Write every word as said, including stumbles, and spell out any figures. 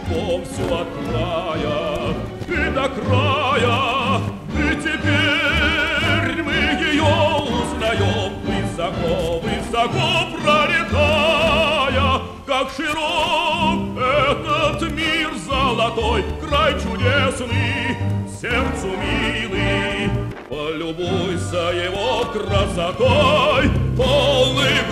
любовь всю от края и до края. И теперь мы ее узнаем, высоко, высоко пролетая. Как широк этот мир золотой, край чудесный, сердцу милый. Полюбуйся его красотой, полный